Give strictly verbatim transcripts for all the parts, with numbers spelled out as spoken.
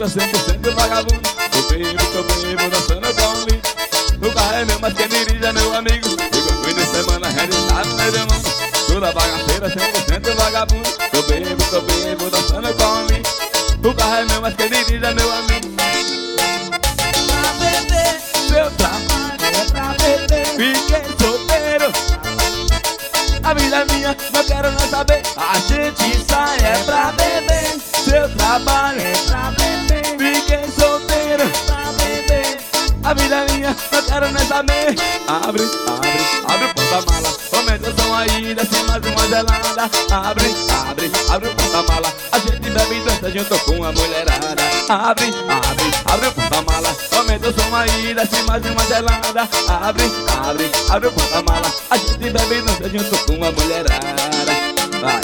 bagaceira, cem por cento vagabundo. Tô bebo, tô bebo, dançando com o lixo. O carro é meu, mas quem dirige é meu amigo. Fico fim de semana registrado no meio do mundo. Toda bagaceira, cem por cento vagabundo. Tô bebo, tô bebo, dançando com o lixo. O carro é meu, mas quem dirige é meu amigo. Pra beber, Seu trabalho é pra beber. fiquei solteiro. A vida é minha, não quero não saber. A gente sai é pra beber. Seu trabalho É pra beber, fiquei solteiro. pra beber. A vida é minha, não quero nem saber. Abre, abre, abre o porta-mala. Aumenta o som aí, desce mais uma gelada. Abre, abre, abre o porta-mala. A gente bebe e dança junto com a mulherada. Abre, abre, abre o porta-mala. Aumenta o som aí, desce mais uma gelada. Abre, abre, abre o porta-mala. A gente bebe e dança junto com a mulherada. Vai.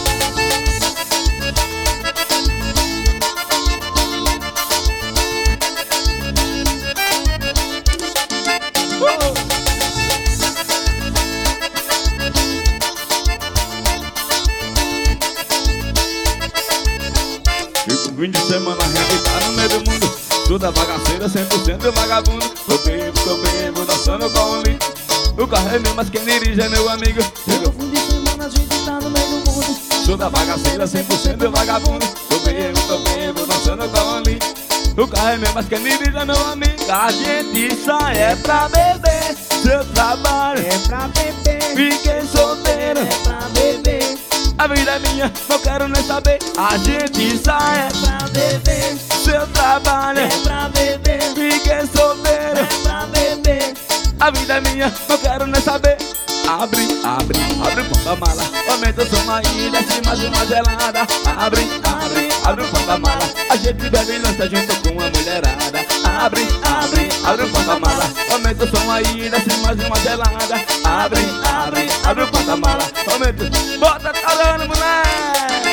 Fico fim de semana arrebentado no meio do mundo. Toda bagaceira, cem por cento vagabundo. Tô bebo, tô bebo, dançando com o lixo. O carro é meu, mas quem dirige é meu amigo. No fim de semana a gente tá no meio do mundo. Toda bagaceira, cem por cento vagabundo. Tô bebo, tô bebo, dançando com o lixo. O carro é meu, mas quem dirige é meu amigo. A gente sai é pra beber. Seu trabalho É pra beber, fiquei solteiro. é pra beber. A vida é minha, não quero nem saber. A gente sai É pra beber, seu trabalho. é pra beber. Fiquei solteiro. É pra beber, A vida é minha, não quero nem saber. Abre, abre, abre o porta-mala. Aumenta o som aí, desce mais uma gelada. Abre, abre, abre o porta-mala. A gente bebe e lança junto com a mulherada. Abre, abre, abre o porta-mala. Aumenta o som aí, desce mais uma gelada. Abre, abre, abre o porta-mala. Aumenta, bota calando, moleque.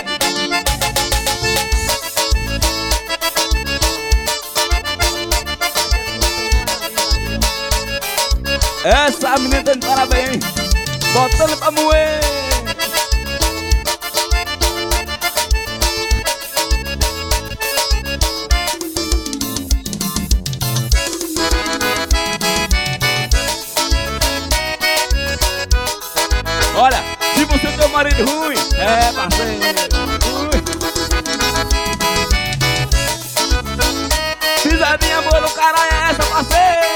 Essa menina tá de parabéns, botando pra moer. Olha, se você tem um marido ruim, é parceiro. Ui. Pisadinha boa no caralho é essa, parceiro.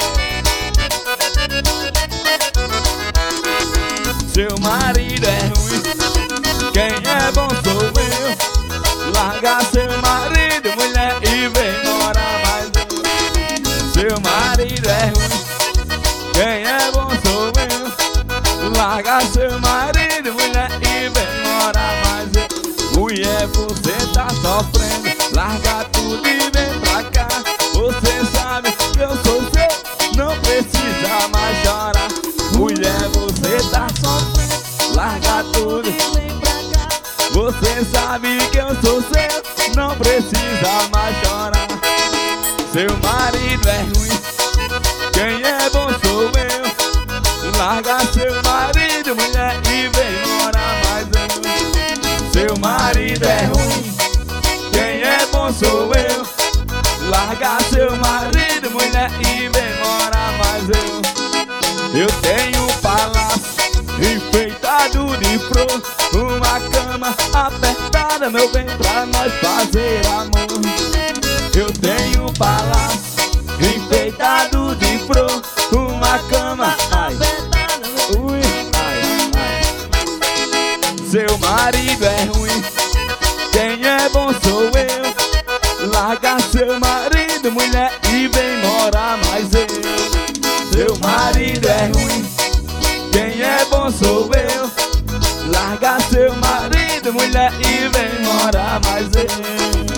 Seu marido é ruim, quem é bom sou eu. Larga seu marido, mulher, e vem morar mais eu. Seu marido é ruim, quem é bom sou eu. Larga seu marido, mulher, e vem morar mais eu. Mulher, você tá sofrendo, larga tudo e vem pra cá. Você sabe que eu sou seu, não precisa mais chorar. Mulher, você tá sofrendo, larga tudo, vem pra cá. você sabe que eu sou seu, não precisa mais chorar. Seu marido é ruim, quem é bom sou eu. Larga seu marido, mulher, e vem morar mais eu. Seu marido é ruim, quem é bom sou eu. Larga seu marido, mulher, e vem morar mais eu. Eu tenho um palácio enfeitado de flor, uma cama apertada, meu bem, pra nós fazer amor. Eu tenho um palácio enfeitado de flor, uma cama, ai, ui, ai, ai. Seu marido é ruim, quem é bom sou eu. Larga seu marido, mulher, e vem morar mais eu. Seu marido é ruim, quem é bom sou eu. Larga seu marido, mulher, e vem morar mais eu.